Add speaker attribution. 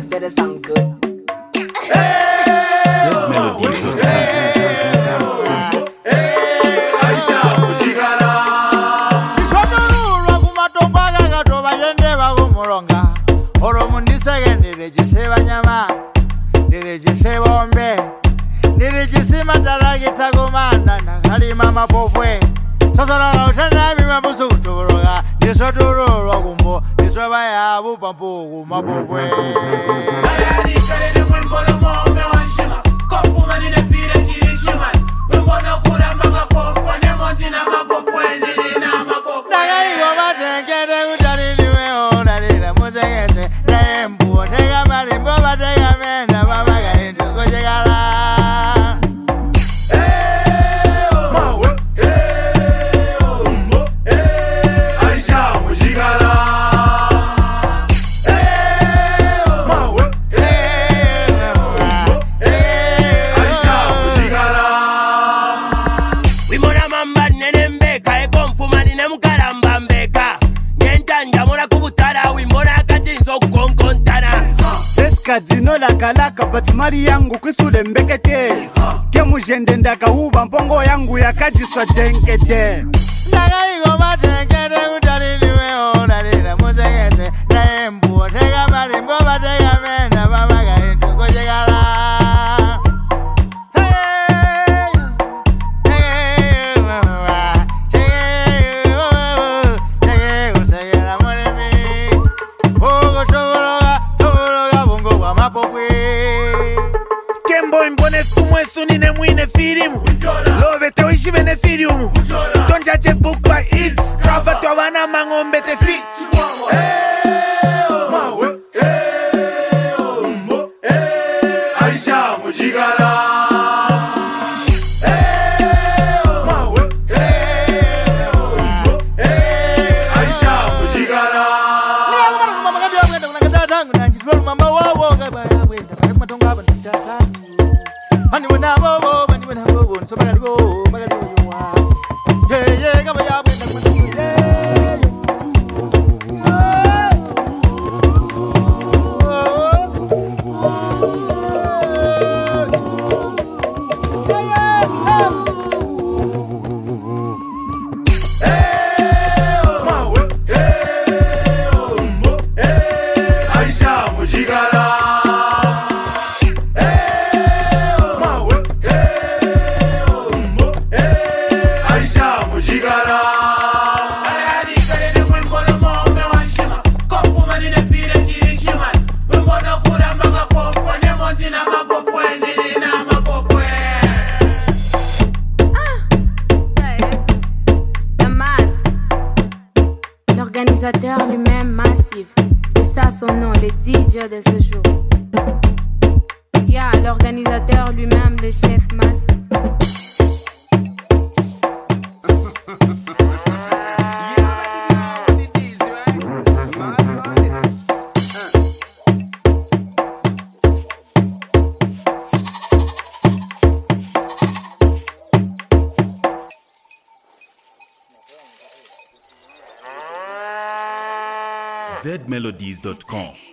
Speaker 1: let's get a song good.
Speaker 2: Mama popwe sasara utana mi mabusu tuboroga niso turo gumbo niso baya bu pampu mapopwe
Speaker 3: ayani kale de mbolo mo me wanshima kofu mani ne fire kirishima mbona kura mama popwe ne montina mapopwe ni na mapopwe
Speaker 2: nagai go batengede utari niwe oralira muzengese tempo tega marimbo batega mena baba gaindu kojegala
Speaker 4: Dino la kalaka batimari yangu kwisule mbekete ke mujende ndakauba mpongo yangu yakajiswa denkete
Speaker 2: nagai go batengede utari niwe oralira muzengese tempo tega marimbo batega mena baba gaindu kojegala
Speaker 4: Lovete oishi benefirium Tonja je book by eats Kava tu avana mangombe te fit
Speaker 3: Aisha mujigala
Speaker 5: L'organisateur lui-même massif, c'est ça son nom, le DJ de ce jour. Yeah, l'organisateur lui-même, le chef massif.
Speaker 6: zmelodies.com